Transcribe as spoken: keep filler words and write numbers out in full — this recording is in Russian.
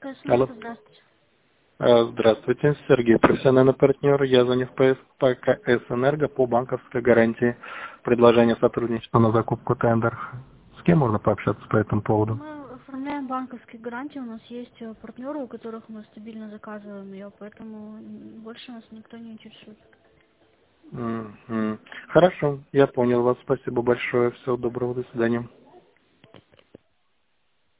Алло. С-Энерго, здравствуйте. Э, Здравствуйте, Сергей, профессиональный партнер. Я звоню в ПС по КС «Энерго» по банковской гарантии. Предложение сотрудничества на закупку тендер. С кем можно пообщаться по этому поводу? Мы оформляем банковские гарантии, у нас есть э, партнеры, у которых мы стабильно заказываем ее, поэтому м, больше нас никто не интересует. Мгм. Хорошо, я понял вас. Спасибо большое. Всего доброго, до свидания.